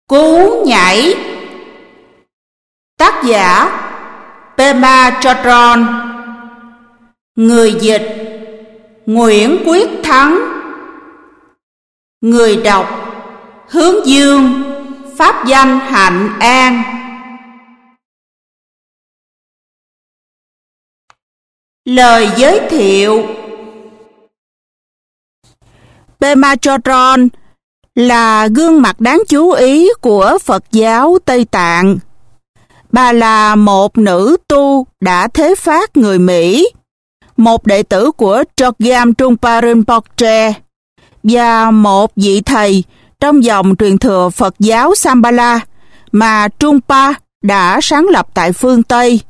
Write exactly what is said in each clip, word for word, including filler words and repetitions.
Cú nhảy. Tác giả Pema Chodron. Người dịch Nguyễn Quyết Thắng. Người đọc Hướng Dương, pháp danh Hạnh An. Lời giới thiệu. Pema Chodron là gương mặt đáng chú ý của Phật giáo Tây Tạng. Bà là một nữ tu đã thế phát người Mỹ, một đệ tử của Chogyam Trungpa Rinpoche và một vị thầy trong dòng truyền thừa Phật giáo Shambhala mà Trungpa đã sáng lập tại phương Tây.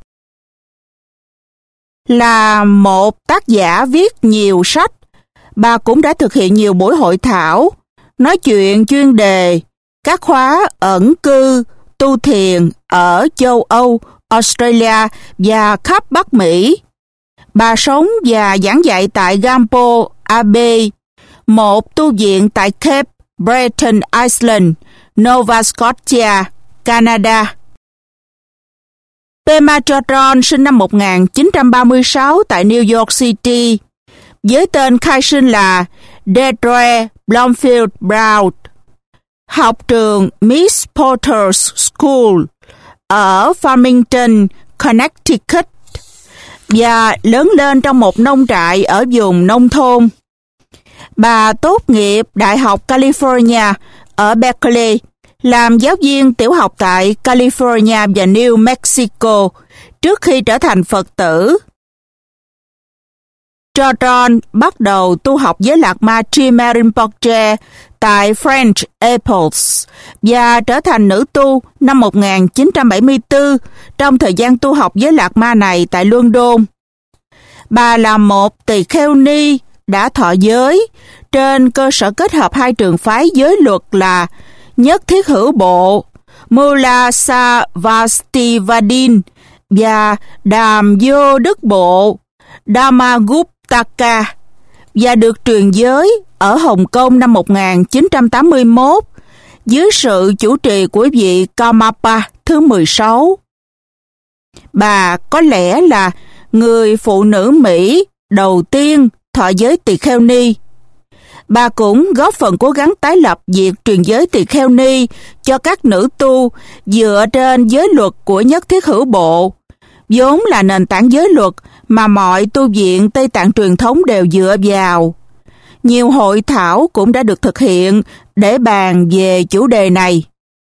Là một tác giả viết nhiều sách, bà cũng đã thực hiện nhiều buổi hội thảo, nói chuyện chuyên đề, các khóa ẩn cư, tu thiền ở châu Âu, Australia và khắp Bắc Mỹ. Bà sống và giảng dạy tại Gampo Abbey, một tu viện tại Cape Breton Island, Nova Scotia, Canada. Pema Chodron sinh năm một nghìn chín trăm ba mươi sáu tại New York City, với tên khai sinh là Deirdre Blomfield Brown, học trường Miss Porter's School ở Farmington, Connecticut, và lớn lên trong một nông trại ở vùng nông thôn. Bà tốt nghiệp Đại học California ở Berkeley, làm giáo viên tiểu học tại California và New Mexico trước khi trở thành Phật tử. Chodron bắt đầu tu học với Lạc Ma Trima Rinpoche tại French Apples và trở thành nữ tu năm một nghìn chín trăm bảy mươi tư trong thời gian tu học với Lạc Ma này tại London. Bà là một tỳ kheo ni đã thọ giới trên cơ sở kết hợp hai trường phái giới luật là Nhất Thiết Hữu Bộ, Mula Sarvastivadin và Đàm Vô Đức Bộ, Dhammaguptaka, và được truyền giới ở Hồng Kông năm một nghìn chín trăm tám mươi mốt dưới sự chủ trì của vị Karmapa thứ mười sáu. Bà có lẽ là người phụ nữ Mỹ đầu tiên thọ giới tỳ kheo ni. Bà cũng góp phần cố gắng tái lập việc truyền giới tỳ kheo ni cho các nữ tu dựa trên giới luật của Nhất Thiết Hữu Bộ, vốn là nền tảng giới luật mà mọi tu viện Tây Tạng truyền thống đều dựa vào. Nhiều hội thảo cũng đã được thực hiện để bàn về chủ đề này.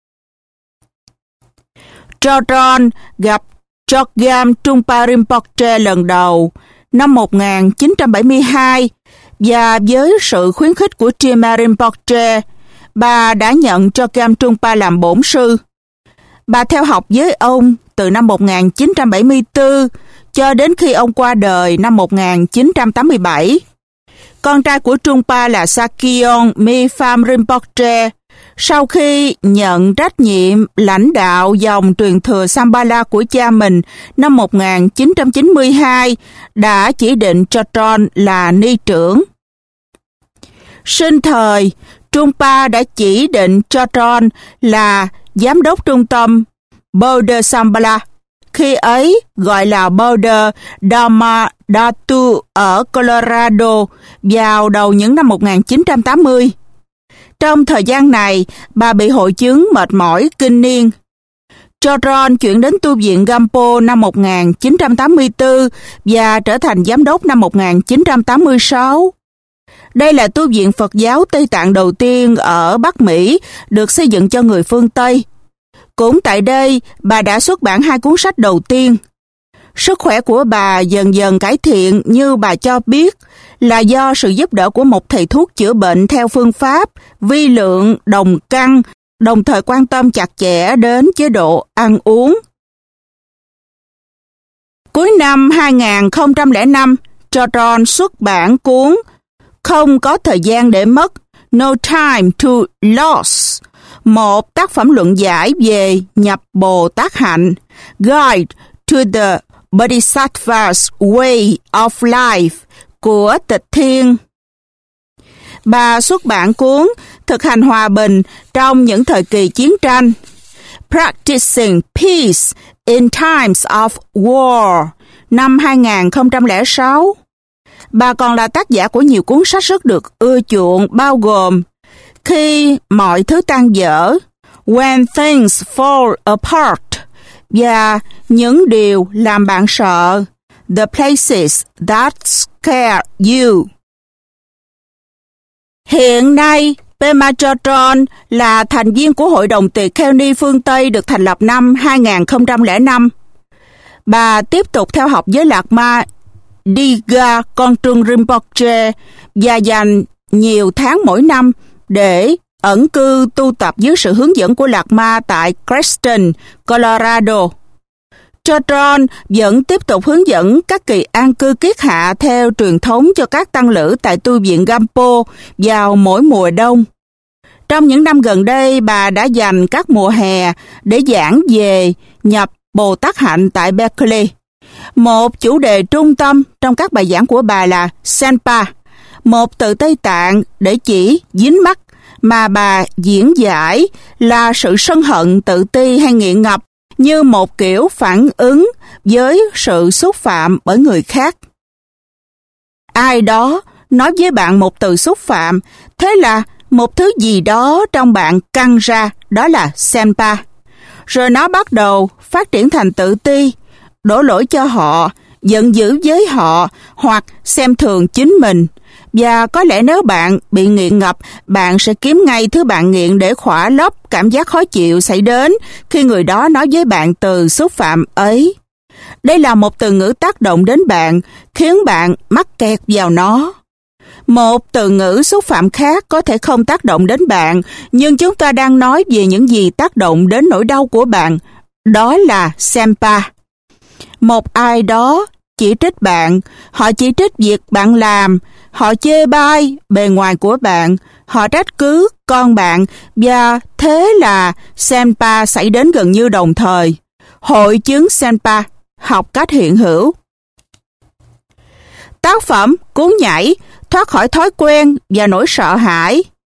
Chodron gặp Chogyam Trungpa Rinpoche lần đầu năm một nghìn chín trăm bảy mươi hai, và với sự khuyến khích của Trima Rinpoche, bà đã nhận Chogyam Trungpa làm bổn sư. Bà theo học với ông từ năm một nghìn chín trăm bảy mươi tư cho đến khi ông qua đời năm một nghìn chín trăm tám mươi bảy. Con trai của Trungpa là Sakyon Mipham Rinpoche, sau khi nhận trách nhiệm lãnh đạo dòng truyền thừa Shambhala của cha mình năm một nghìn chín trăm chín mươi hai, đã chỉ định Chodron là ni trưởng. Sinh thời, Trungpa đã chỉ định Chodron là giám đốc trung tâm Boulder Shambhala, khi ấy gọi là Boulder Dharma Dhatu ở Colorado vào đầu những năm một nghìn chín trăm tám mươi. Trong thời gian này, bà bị hội chứng mệt mỏi kinh niên. Chodron chuyển đến tu viện Gampo năm một nghìn chín trăm tám mươi tư và trở thành giám đốc năm một nghìn chín trăm tám mươi sáu. Đây là tu viện Phật giáo Tây Tạng đầu tiên ở Bắc Mỹ được xây dựng cho người phương Tây. Cũng tại đây, bà đã xuất bản hai cuốn sách đầu tiên. Sức khỏe của bà dần dần cải thiện như bà cho biết là do sự giúp đỡ của một thầy thuốc chữa bệnh theo phương pháp vi lượng đồng căn, đồng thời quan tâm chặt chẽ đến chế độ ăn uống. Cuối năm hai nghìn không trăm lẻ năm, Chodron xuất bản cuốn Không có thời gian để mất, No Time to Lose, một tác phẩm luận giải về nhập Bồ Tát hạnh, Guide to the Bodhisattva's Way of Life của Tịch Thiên. Bà xuất bản cuốn thực hành hòa bình trong những thời kỳ chiến tranh. Practicing Peace in Times of War, năm hai không không sáu. Bà còn là tác giả của nhiều cuốn sách rất được ưa chuộng, bao gồm Khi mọi thứ tan vỡ, When Things Fall Apart, và Những điều làm bạn sợ, The Places That Scare You. Hiện nay, Pema Chodron là thành viên của Hội đồng Tỳ Kheo Ni phương Tây được thành lập năm hai không không năm. Bà tiếp tục theo học với Lạc Ma Diga Kontrung Rinpoche và dành nhiều tháng mỗi năm để ẩn cư tu tập dưới sự hướng dẫn của Lạc Ma tại Creston, Colorado. Chodron vẫn tiếp tục hướng dẫn các kỳ an cư kiết hạ theo truyền thống cho các tăng lữ tại tu viện Gampo vào mỗi mùa đông. Trong những năm gần đây, bà đã dành các mùa hè để giảng về nhập Bồ Tát hạnh tại Berkeley. Một chủ đề trung tâm trong các bài giảng của bà là Senpa, một từ Tây Tạng để chỉ dính mắc mà bà diễn giải là sự sân hận, tự ti hay nghiện ngập như một kiểu phản ứng với sự xúc phạm bởi người khác. Ai đó nói với bạn một từ xúc phạm, thế là một thứ gì đó trong bạn căng ra, đó là Senpa. Rồi nó bắt đầu phát triển thành tự ti, đổ lỗi cho họ, giận dữ với họ hoặc xem thường chính mình. Và có lẽ nếu bạn bị nghiện ngập, bạn sẽ kiếm ngay thứ bạn nghiện để khỏa lấp cảm giác khó chịu xảy đến khi người đó nói với bạn từ xúc phạm ấy. Đây là một từ ngữ tác động đến bạn, khiến bạn mắc kẹt vào nó. Một từ ngữ xúc phạm khác có thể không tác động đến bạn, nhưng chúng ta đang nói về những gì tác động đến nỗi đau của bạn. Đó là Senpa. Một ai đó chỉ trích bạn, họ chỉ trích việc bạn làm, họ chê bai bề ngoài của bạn, họ trách cứ con bạn, và thế là Senpa xảy đến gần như đồng thời. Hội chứng Senpa, học cách hiện hữu. Tác phẩm Cú nhảy, thoát khỏi thói quen và nỗi sợ hãi.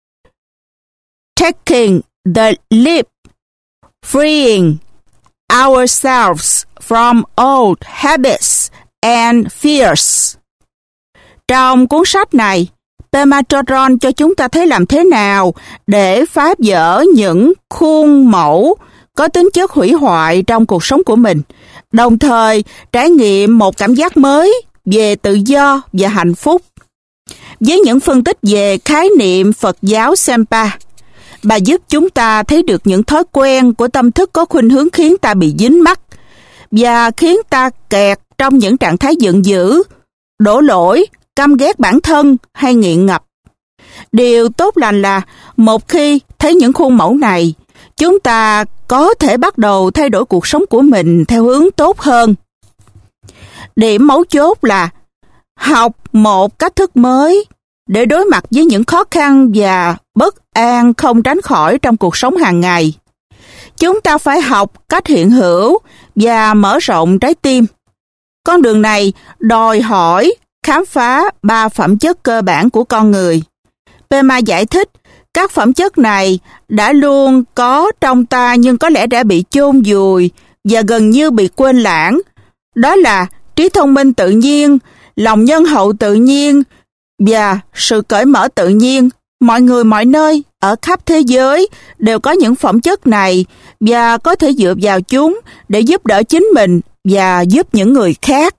Taking the leap, freeing ourselves from old habits and fears. Trong cuốn sách này, Pema Chodron cho chúng ta thấy làm thế nào để phá vỡ những khuôn mẫu có tính chất hủy hoại trong cuộc sống của mình, đồng thời trải nghiệm một cảm giác mới về tự do và hạnh phúc. Với những phân tích về khái niệm Phật giáo Senpa, bà giúp chúng ta thấy được những thói quen của tâm thức có khuynh hướng khiến ta bị dính mắc và khiến ta kẹt trong những trạng thái giận dữ, đổ lỗi, căm ghét bản thân hay nghiện ngập. Điều tốt lành là một khi thấy những khuôn mẫu này, chúng ta có thể bắt đầu thay đổi cuộc sống của mình theo hướng tốt hơn. Điểm mấu chốt là học một cách thức mới để đối mặt với những khó khăn và bất an không tránh khỏi trong cuộc sống hàng ngày. Chúng ta phải học cách hiện hữu và mở rộng trái tim. Con đường này đòi hỏi khám phá ba phẩm chất cơ bản của con người. Pema giải thích, các phẩm chất này đã luôn có trong ta nhưng có lẽ đã bị chôn vùi và gần như bị quên lãng. Đó là trí thông minh tự nhiên, lòng nhân hậu tự nhiên và sự cởi mở tự nhiên. Mọi người mọi nơi ở khắp thế giới đều có những phẩm chất này và có thể dựa vào chúng để giúp đỡ chính mình và giúp những người khác.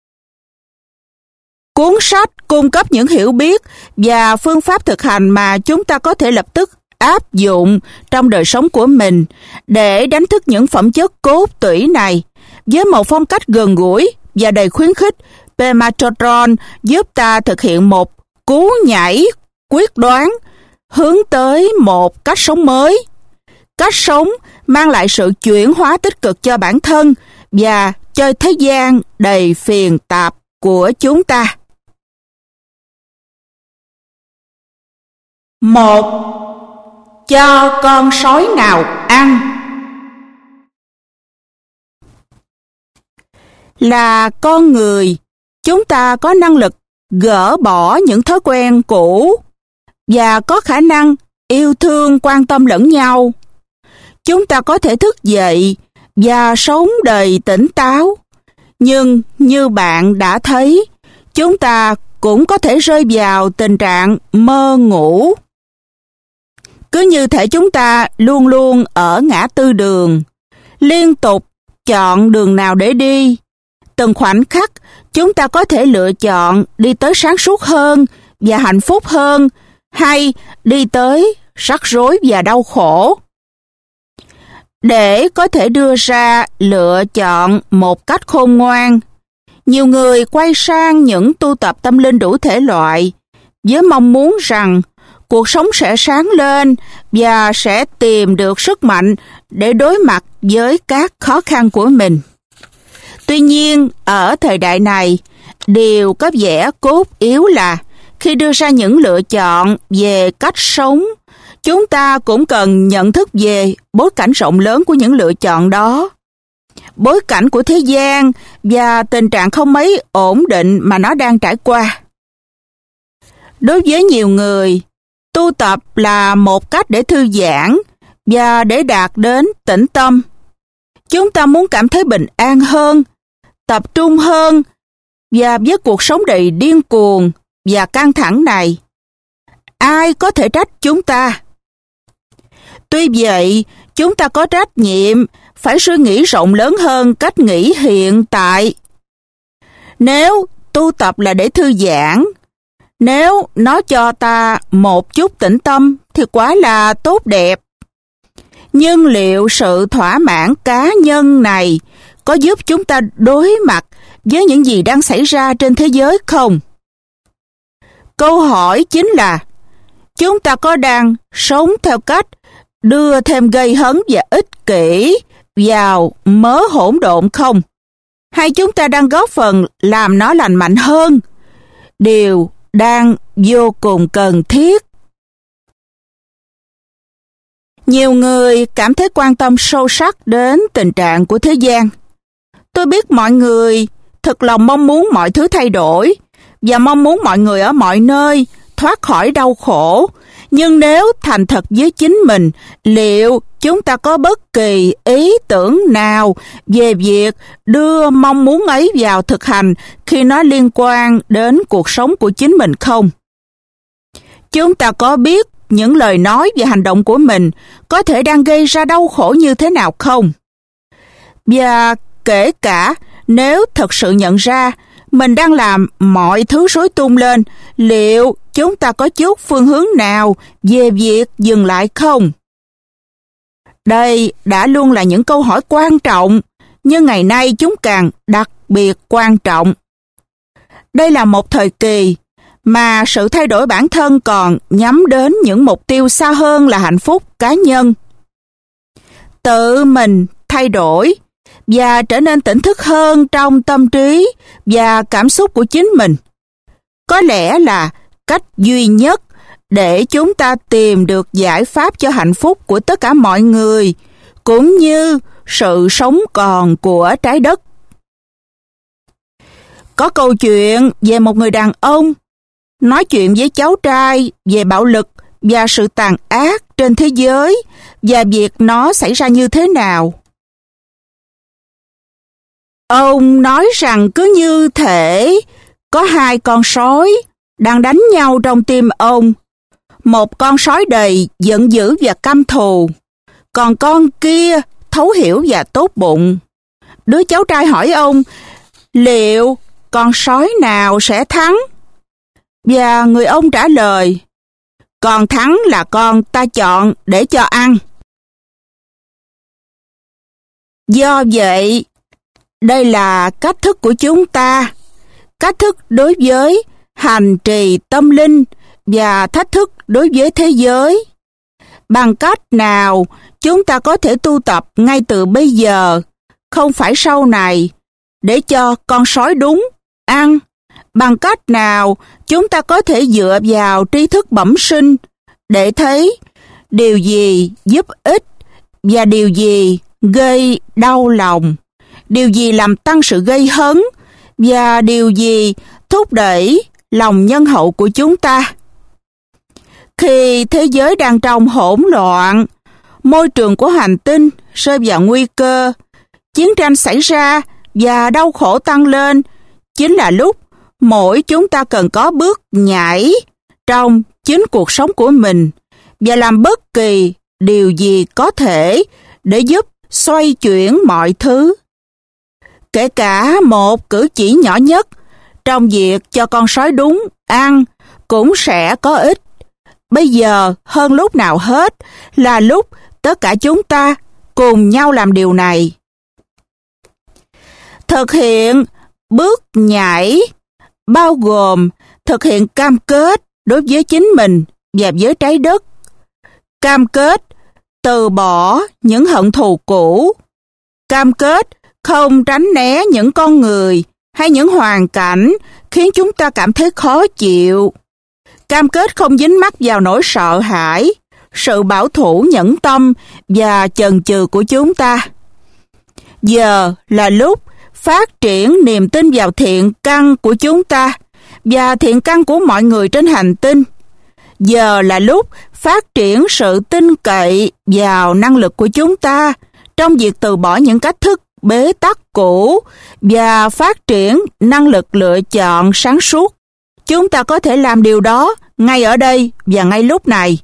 Cuốn sách cung cấp những hiểu biết và phương pháp thực hành mà chúng ta có thể lập tức áp dụng trong đời sống của mình để đánh thức những phẩm chất cốt tủy này. Với một phong cách gần gũi và đầy khuyến khích, Pema Chodron giúp ta thực hiện một cú nhảy quyết đoán hướng tới một cách sống mới. Cách sống mang lại sự chuyển hóa tích cực cho bản thân và cho thế gian đầy phiền tạp của chúng ta. Một, cho con sói nào ăn. Là con người, chúng ta có năng lực gỡ bỏ những thói quen cũ và có khả năng yêu thương quan tâm lẫn nhau. Chúng ta có thể thức dậy và sống đầy tỉnh táo, nhưng như bạn đã thấy, chúng ta cũng có thể rơi vào tình trạng mơ ngủ. Cứ như thể chúng ta luôn luôn ở ngã tư đường, liên tục chọn đường nào để đi. Từng khoảnh khắc, chúng ta có thể lựa chọn đi tới sáng suốt hơn và hạnh phúc hơn, hay đi tới rắc rối và đau khổ. Để có thể đưa ra lựa chọn một cách khôn ngoan, nhiều người quay sang những tu tập tâm linh đủ thể loại với mong muốn rằng cuộc sống sẽ sáng lên và sẽ tìm được sức mạnh để đối mặt với các khó khăn của mình. Tuy nhiên, ở thời đại này, điều có vẻ cốt yếu là khi đưa ra những lựa chọn về cách sống, chúng ta cũng cần nhận thức về bối cảnh rộng lớn của những lựa chọn đó. Bối cảnh của thế gian và tình trạng không mấy ổn định mà nó đang trải qua. Đối với nhiều người, tu tập là một cách để thư giãn và để đạt đến tĩnh tâm. Chúng ta muốn cảm thấy bình an hơn, tập trung hơn, và với cuộc sống đầy điên cuồng và căng thẳng này, ai có thể trách chúng ta? Tuy vậy, chúng ta có trách nhiệm phải suy nghĩ rộng lớn hơn cách nghĩ hiện tại. Nếu tu tập là để thư giãn, nếu nó cho ta một chút tĩnh tâm thì quá là tốt đẹp. Nhưng liệu sự thỏa mãn cá nhân này có giúp chúng ta đối mặt với những gì đang xảy ra trên thế giới không? Câu hỏi chính là, chúng ta có đang sống theo cách đưa thêm gây hấn và ích kỷ vào mớ hỗn độn không? Hay chúng ta đang góp phần làm nó lành mạnh hơn? Điều đang vô cùng cần thiết. Nhiều người cảm thấy quan tâm sâu sắc đến tình trạng của thế gian. Tôi biết mọi người thực lòng mong muốn mọi thứ thay đổi và mong muốn mọi người ở mọi nơi thoát khỏi đau khổ. Nhưng nếu thành thật với chính mình, liệu chúng ta có bất kỳ ý tưởng nào về việc đưa mong muốn ấy vào thực hành khi nó liên quan đến cuộc sống của chính mình không? Chúng ta có biết những lời nói và hành động của mình có thể đang gây ra đau khổ như thế nào không? Và kể cả nếu thật sự nhận ra mình đang làm mọi thứ rối tung lên, liệu chúng ta có chút phương hướng nào về việc dừng lại không? Đây đã luôn là những câu hỏi quan trọng, nhưng ngày nay chúng càng đặc biệt quan trọng. Đây là một thời kỳ mà sự thay đổi bản thân còn nhắm đến những mục tiêu xa hơn là hạnh phúc cá nhân. Tự mình thay đổi và trở nên tỉnh thức hơn trong tâm trí và cảm xúc của chính mình có lẽ là cách duy nhất để chúng ta tìm được giải pháp cho hạnh phúc của tất cả mọi người, cũng như sự sống còn của trái đất. Có câu chuyện về một người đàn ông nói chuyện với cháu trai về bạo lực và sự tàn ác trên thế giới và việc nó xảy ra như thế nào. Ông nói rằng cứ như thể có hai con sói đang đánh nhau trong tim ông. Một con sói đầy giận dữ và căm thù, còn con kia thấu hiểu và tốt bụng. Đứa cháu trai hỏi ông, liệu con sói nào sẽ thắng? Và người ông trả lời, con thắng là con ta chọn để cho ăn. Do vậy, đây là cách thức của chúng ta, cách thức đối với hành trì tâm linh và thách thức đối với thế giới. Bằng cách nào chúng ta có thể tu tập ngay từ bây giờ, không phải sau này, để cho con sói đúng ăn? Bằng cách nào chúng ta có thể dựa vào tri thức bẩm sinh để thấy điều gì giúp ích và điều gì gây đau lòng, điều gì làm tăng sự gây hấn và điều gì thúc đẩy lòng nhân hậu của chúng ta? Khi thế giới đang trong hỗn loạn, môi trường của hành tinh rơi vào nguy cơ, chiến tranh xảy ra và đau khổ tăng lên, chính là lúc mỗi chúng ta cần có bước nhảy trong chính cuộc sống của mình và làm bất kỳ điều gì có thể để giúp xoay chuyển mọi thứ. Kể cả một cử chỉ nhỏ nhất trong việc cho con sói đúng ăn cũng sẽ có ích. Bây giờ hơn lúc nào hết là lúc tất cả chúng ta cùng nhau làm điều này. Thực hiện bước nhảy bao gồm thực hiện cam kết đối với chính mình và với trái đất. Cam kết từ bỏ những hận thù cũ. Cam kết không tránh né những con người hay những hoàn cảnh khiến chúng ta cảm thấy khó chịu. Cam kết không dính mắc vào nỗi sợ hãi, sự bảo thủ nhẫn tâm và chần chừ của chúng ta. Giờ là lúc phát triển niềm tin vào thiện căn của chúng ta và thiện căn của mọi người trên hành tinh. Giờ là lúc phát triển sự tin cậy vào năng lực của chúng ta trong việc từ bỏ những cách thức bế tắc cũ và phát triển năng lực lựa chọn sáng suốt. Chúng ta có thể làm điều đó ngay ở đây và ngay lúc này.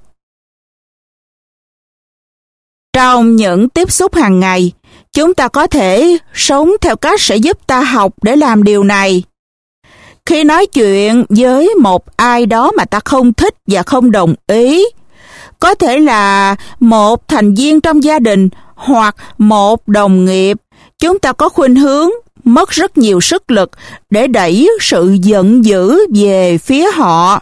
Trong những tiếp xúc hàng ngày, chúng ta có thể sống theo cách sẽ giúp ta học để làm điều này. Khi nói chuyện với một ai đó mà ta không thích và không đồng ý, có thể là một thành viên trong gia đình hoặc một đồng nghiệp, chúng ta có khuynh hướng mất rất nhiều sức lực để đẩy sự giận dữ về phía họ.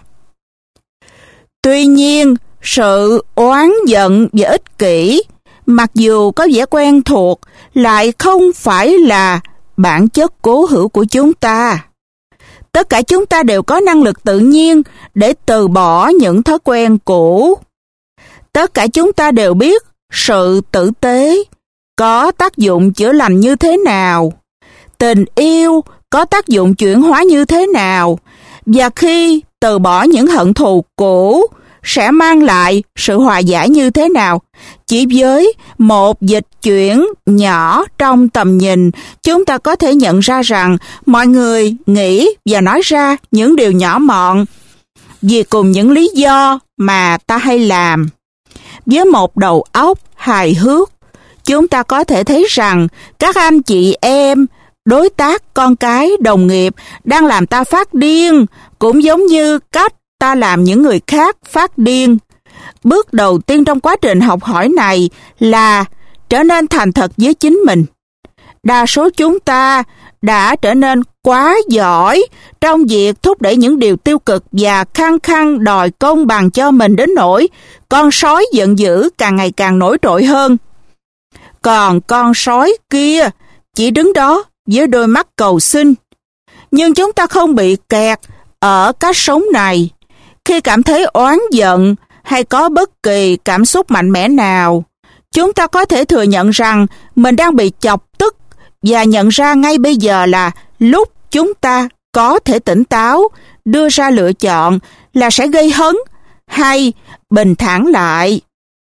Tuy nhiên, sự oán giận và ích kỷ, mặc dù có vẻ quen thuộc, lại không phải là bản chất cố hữu của chúng ta. Tất cả chúng ta đều có năng lực tự nhiên để từ bỏ những thói quen cũ. Tất cả chúng ta đều biết sự tử tế có tác dụng chữa lành như thế nào, tình yêu có tác dụng chuyển hóa như thế nào, và khi từ bỏ những hận thù cũ sẽ mang lại sự hòa giải như thế nào. Chỉ với một dịch chuyển nhỏ trong tầm nhìn, chúng ta có thể nhận ra rằng mọi người nghĩ và nói ra những điều nhỏ mọn vì cùng những lý do mà ta hay làm. Với một đầu óc hài hước, chúng ta có thể thấy rằng các anh chị em, đối tác, con cái, đồng nghiệp đang làm ta phát điên, cũng giống như cách ta làm những người khác phát điên. Bước đầu tiên trong quá trình học hỏi này là trở nên thành thật với chính mình. Đa số chúng ta đã trở nên quá giỏi trong việc thúc đẩy những điều tiêu cực và khăng khăng đòi công bằng cho mình đến nỗi con sói giận dữ càng ngày càng nổi trội hơn. Còn con sói kia chỉ đứng đó với đôi mắt cầu xin. Nhưng chúng ta không bị kẹt ở cách sống này. Khi cảm thấy oán giận hay có bất kỳ cảm xúc mạnh mẽ nào, chúng ta có thể thừa nhận rằng mình đang bị chọc tức và nhận ra ngay bây giờ là lúc chúng ta có thể tỉnh táo, đưa ra lựa chọn là sẽ gây hấn hay bình thản lại.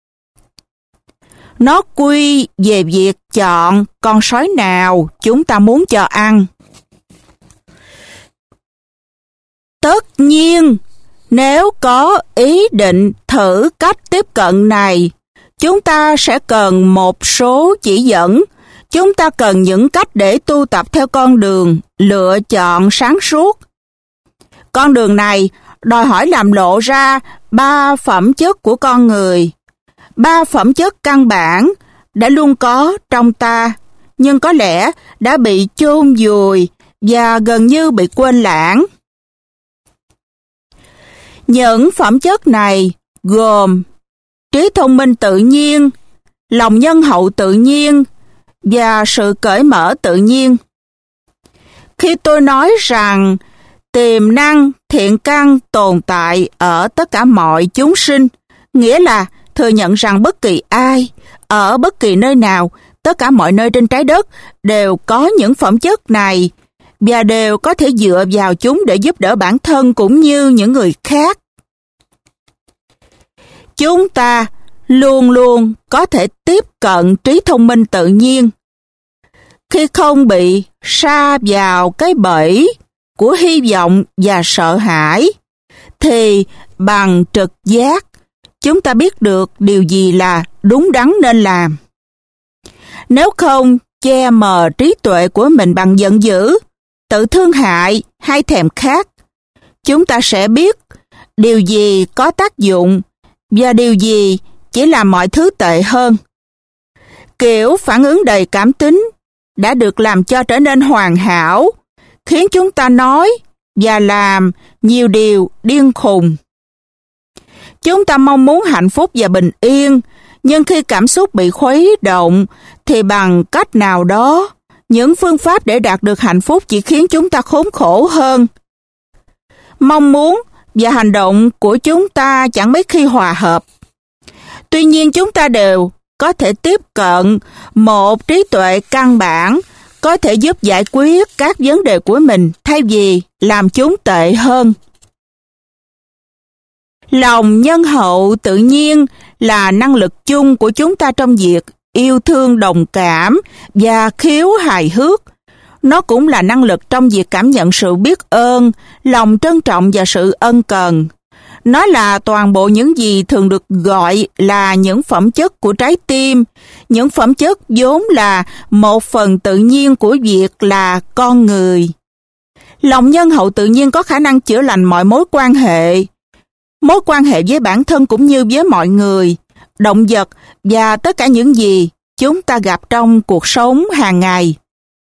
Nó quy về việc chọn con sói nào chúng ta muốn cho ăn. Tất nhiên, nếu có ý định thử cách tiếp cận này, chúng ta sẽ cần một số chỉ dẫn. Chúng ta cần những cách để tu tập theo con đường lựa chọn sáng suốt. Con đường này đòi hỏi làm lộ ra ba phẩm chất của con người. Ba phẩm chất căn bản đã luôn có trong ta, nhưng có lẽ đã bị chôn vùi và gần như bị quên lãng. Những phẩm chất này gồm trí thông minh tự nhiên, lòng nhân hậu tự nhiên và sự cởi mở tự nhiên. Khi tôi nói rằng tiềm năng thiện căn tồn tại ở tất cả mọi chúng sinh, nghĩa là thừa nhận rằng bất kỳ ai, ở bất kỳ nơi nào, tất cả mọi nơi trên trái đất đều có những phẩm chất này và đều có thể dựa vào chúng để giúp đỡ bản thân cũng như những người khác. Chúng ta luôn luôn có thể tiếp cận trí thông minh tự nhiên. Khi không bị sa vào cái bẫy của hy vọng và sợ hãi, thì bằng trực giác, chúng ta biết được điều gì là đúng đắn nên làm. Nếu không che mờ trí tuệ của mình bằng giận dữ, tự thương hại hay thèm khát, chúng ta sẽ biết điều gì có tác dụng và điều gì chỉ làm mọi thứ tệ hơn. Kiểu phản ứng đầy cảm tính đã được làm cho trở nên hoàn hảo, khiến chúng ta nói và làm nhiều điều điên khùng. Chúng ta mong muốn hạnh phúc và bình yên, nhưng khi cảm xúc bị khuấy động, thì bằng cách nào đó, những phương pháp để đạt được hạnh phúc chỉ khiến chúng ta khốn khổ hơn. Mong muốn và hành động của chúng ta chẳng mấy khi hòa hợp. Tuy nhiên chúng ta đều có thể tiếp cận một trí tuệ căn bản, có thể giúp giải quyết các vấn đề của mình thay vì làm chúng tệ hơn. Lòng nhân hậu tự nhiên là năng lực chung của chúng ta trong việc yêu thương đồng cảm và khiếu hài hước. Nó cũng là năng lực trong việc cảm nhận sự biết ơn, lòng trân trọng và sự ân cần. Nó là toàn bộ những gì thường được gọi là những phẩm chất của trái tim, những phẩm chất vốn là một phần tự nhiên của việc là con người. Lòng nhân hậu tự nhiên có khả năng chữa lành mọi mối quan hệ, mối quan hệ với bản thân cũng như với mọi người, động vật và tất cả những gì chúng ta gặp trong cuộc sống hàng ngày.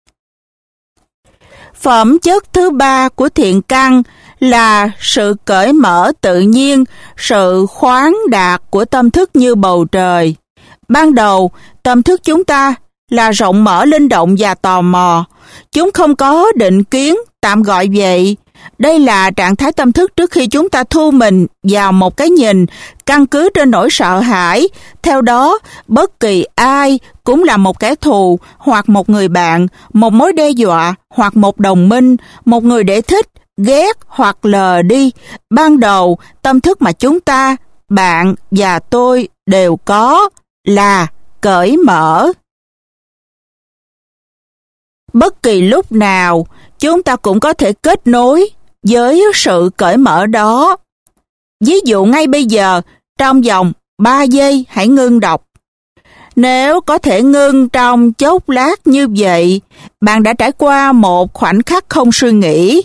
Phẩm chất thứ ba của thiện căn là sự cởi mở tự nhiên, sự khoáng đạt của tâm thức như bầu trời. Ban đầu, tâm thức chúng ta là rộng mở, linh động và tò mò. Chúng không có định kiến, tạm gọi vậy. Đây là trạng thái tâm thức trước khi chúng ta thu mình vào một cái nhìn căn cứ trên nỗi sợ hãi. Theo đó, bất kỳ ai cũng là một kẻ thù hoặc một người bạn, một mối đe dọa hoặc một đồng minh, một người để thích, ghét hoặc lờ đi. Ban đầu, tâm thức mà chúng ta, bạn và tôi đều có là cởi mở. Bất kỳ lúc nào, chúng ta cũng có thể kết nối với sự cởi mở đó. Ví dụ ngay bây giờ, trong vòng ba giây hãy ngưng đọc. Nếu có thể ngưng trong chốc lát như vậy, bạn đã trải qua một khoảnh khắc không suy nghĩ.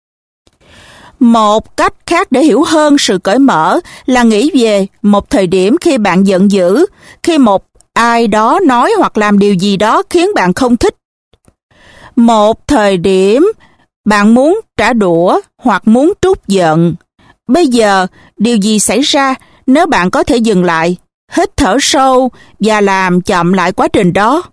Một cách khác để hiểu hơn sự cởi mở là nghĩ về một thời điểm khi bạn giận dữ, khi một ai đó nói hoặc làm điều gì đó khiến bạn không thích. Một thời điểm bạn muốn trả đũa hoặc muốn trút giận. Bây giờ, điều gì xảy ra nếu bạn có thể dừng lại, hít thở sâu và làm chậm lại quá trình đó?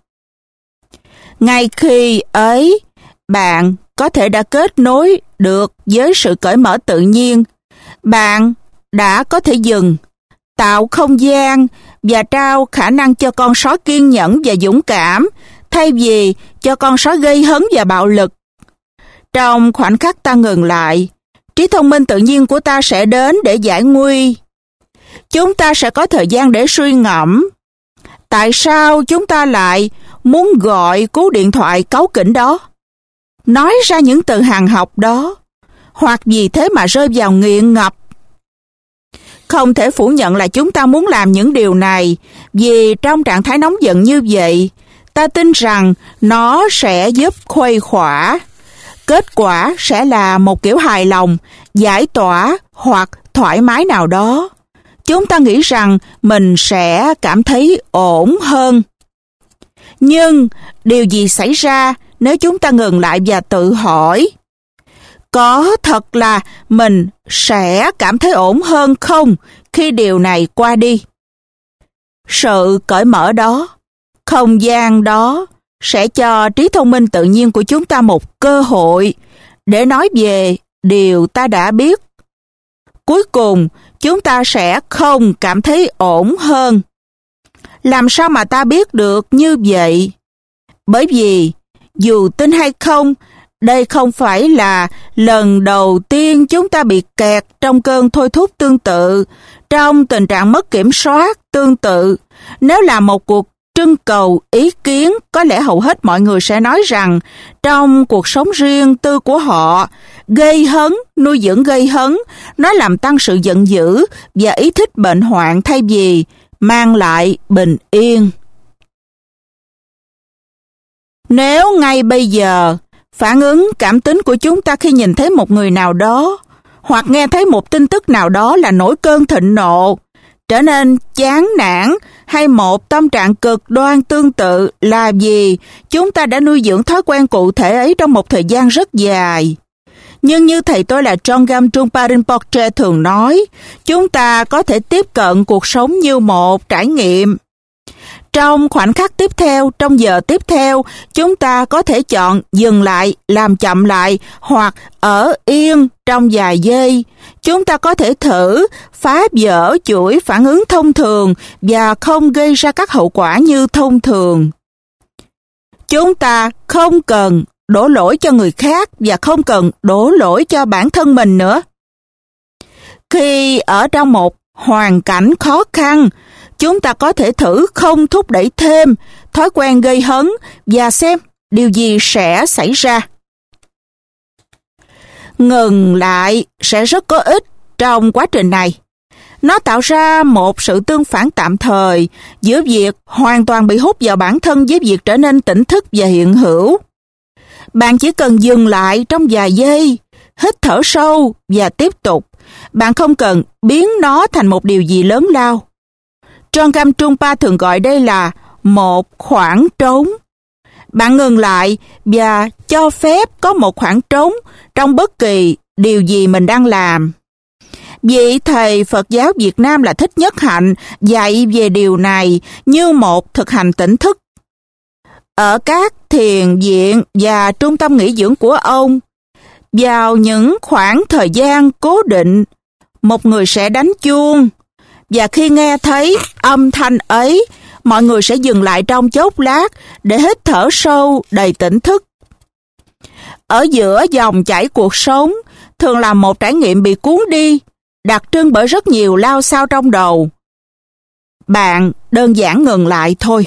Ngay khi ấy, bạn có thể đã kết nối được với sự cởi mở tự nhiên. Bạn đã có thể dừng, tạo không gian và trao khả năng cho con sói kiên nhẫn và dũng cảm, thay vì cho con sói gây hấn và bạo lực. Trong khoảnh khắc ta ngừng lại, trí thông minh tự nhiên của ta sẽ đến để giải nguy. Chúng ta sẽ có thời gian để suy ngẫm. Tại sao chúng ta lại muốn gọi cú điện thoại cáu kỉnh đó? Nói ra những từ hàng học đó? Hoặc vì thế mà rơi vào nghiện ngập? Không thể phủ nhận là chúng ta muốn làm những điều này, vì trong trạng thái nóng giận như vậy, ta tin rằng nó sẽ giúp khuây khỏa. Kết quả sẽ là một kiểu hài lòng, giải tỏa hoặc thoải mái nào đó. Chúng ta nghĩ rằng mình sẽ cảm thấy ổn hơn. Nhưng điều gì xảy ra nếu chúng ta ngừng lại và tự hỏi, có thật là mình sẽ cảm thấy ổn hơn không khi điều này qua đi? Sự cởi mở đó, không gian đó sẽ cho trí thông minh tự nhiên của chúng ta một cơ hội để nói về điều ta đã biết. Cuối cùng, chúng ta sẽ không cảm thấy ổn hơn. Làm sao mà ta biết được như vậy? Bởi vì, dù tin hay không, đây không phải là lần đầu tiên chúng ta bị kẹt trong cơn thôi thúc tương tự. Trong tình trạng mất kiểm soát tương tự, nếu là một cuộc trưng cầu ý kiến, có lẽ hầu hết mọi người sẽ nói rằng trong cuộc sống riêng tư của họ, gây hấn, nuôi dưỡng gây hấn, nó làm tăng sự giận dữ và ý thích bệnh hoạn thay vì mang lại bình yên. Nếu ngay bây giờ, phản ứng cảm tính của chúng ta khi nhìn thấy một người nào đó, hoặc nghe thấy một tin tức nào đó là nổi cơn thịnh nộ, trở nên chán nản, hay một tâm trạng cực đoan tương tự là vì chúng ta đã nuôi dưỡng thói quen cụ thể ấy trong một thời gian rất dài. Nhưng như thầy tôi là Chögyam Trungpa Rinpoche thường nói, chúng ta có thể tiếp cận cuộc sống như một trải nghiệm. Trong khoảnh khắc tiếp theo, trong giờ tiếp theo, chúng ta có thể chọn dừng lại, làm chậm lại, hoặc ở yên trong vài giây. Chúng ta có thể thử phá vỡ chuỗi phản ứng thông thường và không gây ra các hậu quả như thông thường. Chúng ta không cần đổ lỗi cho người khác và không cần đổ lỗi cho bản thân mình nữa. Khi ở trong một hoàn cảnh khó khăn, chúng ta có thể thử không thúc đẩy thêm thói quen gây hấn và xem điều gì sẽ xảy ra. Ngừng lại sẽ rất có ích trong quá trình này. Nó tạo ra một sự tương phản tạm thời giữa việc hoàn toàn bị hút vào bản thân với việc trở nên tỉnh thức và hiện hữu. Bạn chỉ cần dừng lại trong vài giây, hít thở sâu và tiếp tục. Bạn không cần biến nó thành một điều gì lớn lao. Chögyam Trungpa thường gọi đây là một khoảng trống. Bạn ngừng lại và cho phép có một khoảng trống trong bất kỳ điều gì mình đang làm. Vị thầy Phật giáo Việt Nam là Thích Nhất Hạnh dạy về điều này như một thực hành tỉnh thức. Ở các thiền viện và trung tâm nghỉ dưỡng của ông, vào những khoảng thời gian cố định, một người sẽ đánh chuông, và khi nghe thấy âm thanh ấy, mọi người sẽ dừng lại trong chốc lát để hít thở sâu đầy tỉnh thức. Ở giữa dòng chảy cuộc sống, thường là một trải nghiệm bị cuốn đi, đặc trưng bởi rất nhiều lao xao trong đầu. Bạn đơn giản ngừng lại thôi.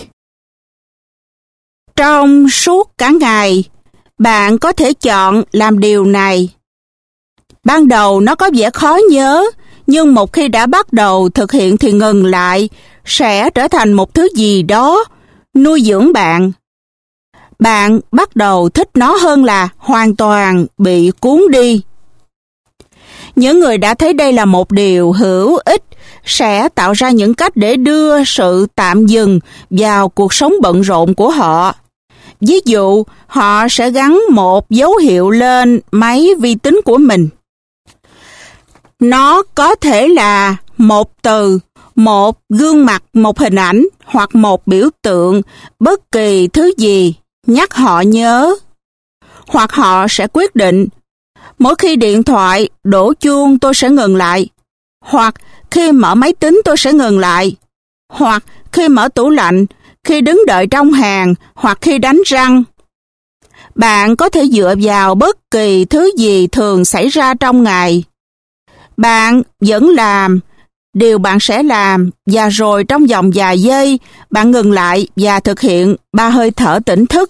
Trong suốt cả ngày, bạn có thể chọn làm điều này. Ban đầu nó có vẻ khó nhớ, nhưng một khi đã bắt đầu thực hiện thì ngừng lại sẽ trở thành một thứ gì đó nuôi dưỡng bạn. Bạn bắt đầu thích nó hơn là hoàn toàn bị cuốn đi. Những người đã thấy đây là một điều hữu ích sẽ tạo ra những cách để đưa sự tạm dừng vào cuộc sống bận rộn của họ. Ví dụ, họ sẽ gắn một dấu hiệu lên máy vi tính của mình. Nó có thể là một từ, một gương mặt, một hình ảnh hoặc một biểu tượng, bất kỳ thứ gì nhắc họ nhớ. Hoặc họ sẽ quyết định, mỗi khi điện thoại đổ chuông tôi sẽ ngừng lại, hoặc khi mở máy tính tôi sẽ ngừng lại, hoặc khi mở tủ lạnh, khi đứng đợi trong hàng, hoặc khi đánh răng. Bạn có thể dựa vào bất kỳ thứ gì thường xảy ra trong ngày. Bạn vẫn làm điều bạn sẽ làm, và rồi trong vòng vài giây, bạn ngừng lại và thực hiện ba hơi thở tỉnh thức.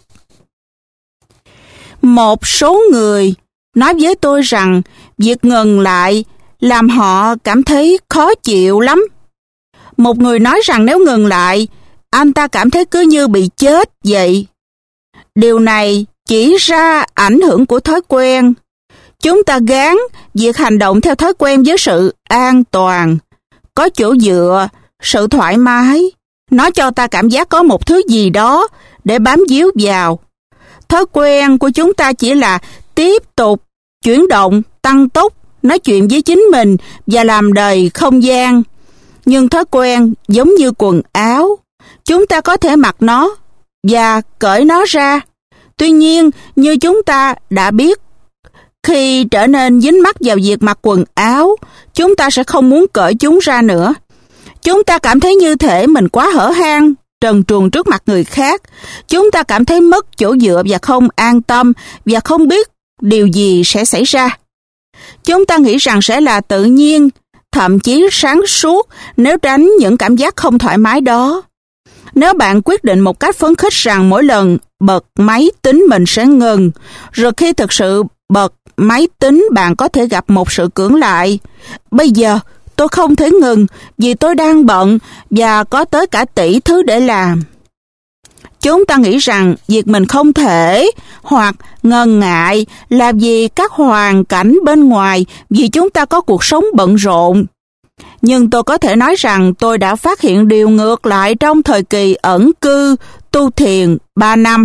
Một số người nói với tôi rằng việc ngừng lại làm họ cảm thấy khó chịu lắm. Một người nói rằng nếu ngừng lại, anh ta cảm thấy cứ như bị chết vậy. Điều này chỉ ra ảnh hưởng của thói quen. Chúng ta gán việc hành động theo thói quen với sự an toàn, có chỗ dựa, sự thoải mái. Nó cho ta cảm giác có một thứ gì đó để bám víu vào. Thói quen của chúng ta chỉ là tiếp tục chuyển động, tăng tốc, nói chuyện với chính mình và làm đầy không gian. Nhưng thói quen giống như quần áo. Chúng ta có thể mặc nó và cởi nó ra. Tuy nhiên, như chúng ta đã biết, khi trở nên dính mắc vào việc mặc quần áo, chúng ta sẽ không muốn cởi chúng ra nữa. Chúng ta cảm thấy như thể mình quá hở hang, trần truồng trước mặt người khác. Chúng ta cảm thấy mất chỗ dựa và không an tâm và không biết điều gì sẽ xảy ra. Chúng ta nghĩ rằng sẽ là tự nhiên thậm chí sáng suốt nếu tránh những cảm giác không thoải mái đó. Nếu bạn quyết định một cách phấn khích rằng mỗi lần bật máy tính mình sẽ ngừng, rồi khi thực sự bật máy tính bạn có thể gặp một sự cưỡng lại. Bây giờ tôi không thể ngừng vì tôi đang bận và có tới cả tỷ thứ để làm. Chúng ta nghĩ rằng việc mình không thể hoặc ngần ngại là vì các hoàn cảnh bên ngoài, vì chúng ta có cuộc sống bận rộn. Nhưng tôi có thể nói rằng tôi đã phát hiện điều ngược lại trong thời kỳ ẩn cư tu thiền ba năm.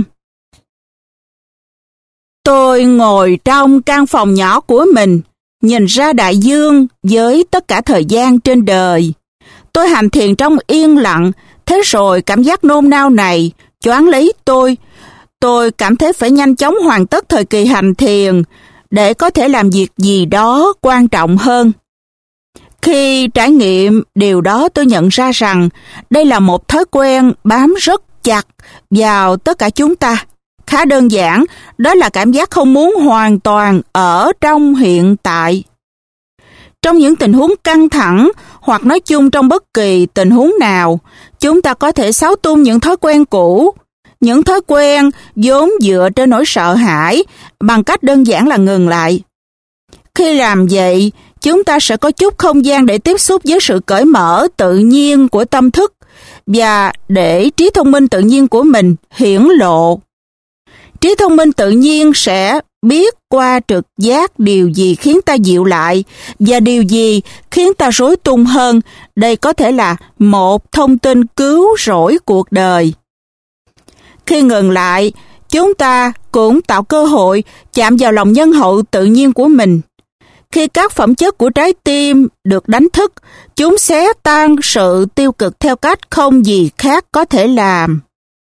Tôi ngồi trong căn phòng nhỏ của mình, nhìn ra đại dương với tất cả thời gian trên đời. Tôi hành thiền trong yên lặng, thế rồi cảm giác nôn nao này choáng lấy tôi. Tôi cảm thấy phải nhanh chóng hoàn tất thời kỳ hành thiền để có thể làm việc gì đó quan trọng hơn. Khi trải nghiệm điều đó, tôi nhận ra rằng đây là một thói quen bám rất chặt vào tất cả chúng ta. Khá đơn giản, đó là cảm giác không muốn hoàn toàn ở trong hiện tại. Trong những tình huống căng thẳng, hoặc nói chung trong bất kỳ tình huống nào, chúng ta có thể xáo tung những thói quen cũ, những thói quen vốn dựa trên nỗi sợ hãi, bằng cách đơn giản là ngừng lại. Khi làm vậy, chúng ta sẽ có chút không gian để tiếp xúc với sự cởi mở tự nhiên của tâm thức và để trí thông minh tự nhiên của mình hiển lộ. Trí thông minh tự nhiên sẽ biết qua trực giác điều gì khiến ta dịu lại và điều gì khiến ta rối tung hơn. Đây có thể là một thông tin cứu rỗi cuộc đời. Khi ngừng lại, chúng ta cũng tạo cơ hội chạm vào lòng nhân hậu tự nhiên của mình. Khi các phẩm chất của trái tim được đánh thức, chúng xé tan sự tiêu cực theo cách không gì khác có thể làm.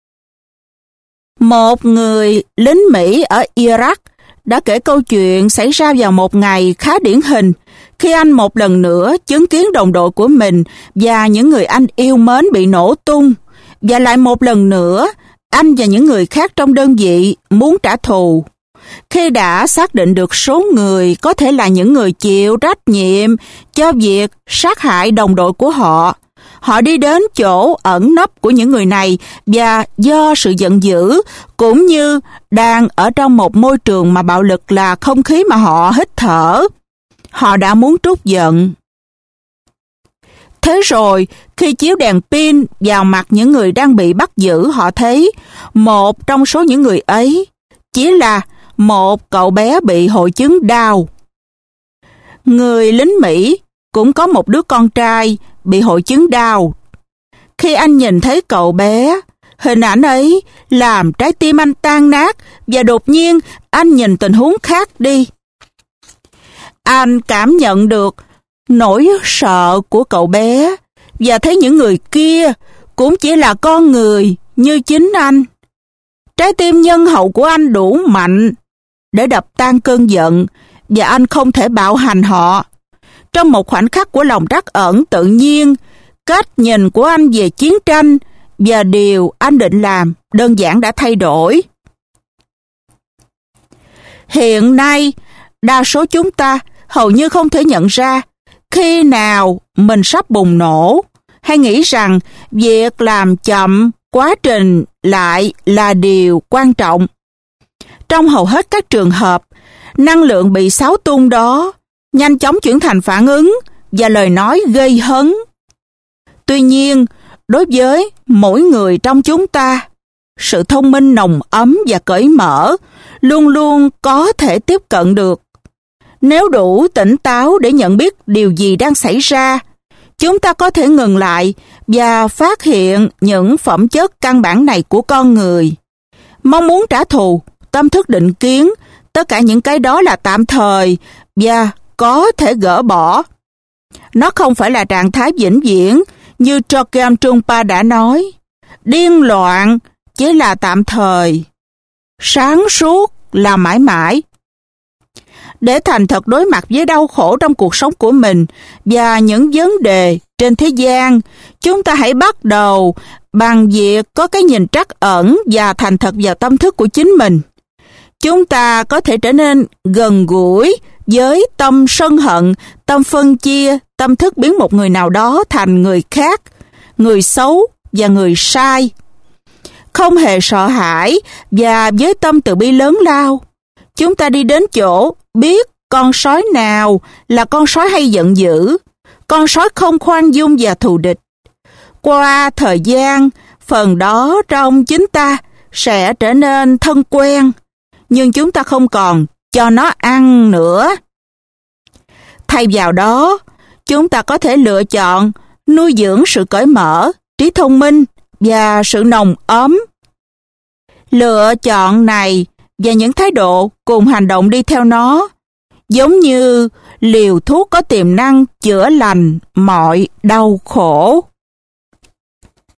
Một người lính Mỹ ở Iraq đã kể câu chuyện xảy ra vào một ngày khá điển hình khi anh một lần nữa chứng kiến đồng đội của mình và những người anh yêu mến bị nổ tung, và lại một lần nữa anh và những người khác trong đơn vị muốn trả thù. Khi đã xác định được số người có thể là những người chịu trách nhiệm cho việc sát hại đồng đội của họ, họ đi đến chỗ ẩn nấp của những người này và do sự giận dữ cũng như đang ở trong một môi trường mà bạo lực là không khí mà họ hít thở, họ đã muốn trút giận. Thế rồi, khi chiếu đèn pin vào mặt những người đang bị bắt giữ, họ thấy một trong số những người ấy chỉ là một cậu bé bị hội chứng Down. Người lính Mỹ cũng có một đứa con trai bị hội chứng Down. Khi anh nhìn thấy cậu bé, hình ảnh ấy làm trái tim anh tan nát và đột nhiên anh nhìn tình huống khác đi. Anh cảm nhận được nỗi sợ của cậu bé và thấy những người kia cũng chỉ là con người như chính anh. Trái tim nhân hậu của anh đủ mạnh để đập tan cơn giận và anh không thể bạo hành họ. Trong một khoảnh khắc của lòng trắc ẩn tự nhiên, cách nhìn của anh về chiến tranh và điều anh định làm đơn giản đã thay đổi. Hiện nay, đa số chúng ta hầu như không thể nhận ra khi nào mình sắp bùng nổ, hay nghĩ rằng việc làm chậm quá trình lại là điều quan trọng. Trong hầu hết các trường hợp, năng lượng bị xáo tung đó nhanh chóng chuyển thành phản ứng và lời nói gây hấn. Tuy nhiên, đối với mỗi người trong chúng ta, sự thông minh nồng ấm và cởi mở luôn luôn có thể tiếp cận được. Nếu đủ tỉnh táo để nhận biết điều gì đang xảy ra, chúng ta có thể ngừng lại và phát hiện những phẩm chất căn bản này của con người. Mong muốn trả thù, tâm thức định kiến, tất cả những cái đó là tạm thời và có thể gỡ bỏ. Nó không phải là trạng thái vĩnh viễn như Chogyam Trungpa đã nói. Điên loạn chỉ là tạm thời, sáng suốt là mãi mãi. Để thành thật đối mặt với đau khổ trong cuộc sống của mình và những vấn đề trên thế gian, chúng ta hãy bắt đầu bằng việc có cái nhìn trắc ẩn và thành thật vào tâm thức của chính mình. Chúng ta có thể trở nên gần gũi với tâm sân hận, tâm phân chia, tâm thức biến một người nào đó thành người khác, người xấu và người sai. Không hề sợ hãi và với tâm từ bi lớn lao, chúng ta đi đến chỗ biết con sói nào là con sói hay giận dữ, con sói không khoan dung và thù địch. Qua thời gian, phần đó trong chính ta sẽ trở nên thân quen, nhưng chúng ta không còn cho nó ăn nữa. Thay vào đó, chúng ta có thể lựa chọn nuôi dưỡng sự cởi mở, trí thông minh và sự nồng ấm. Lựa chọn này và những thái độ cùng hành động đi theo nó, giống như liều thuốc có tiềm năng chữa lành mọi đau khổ.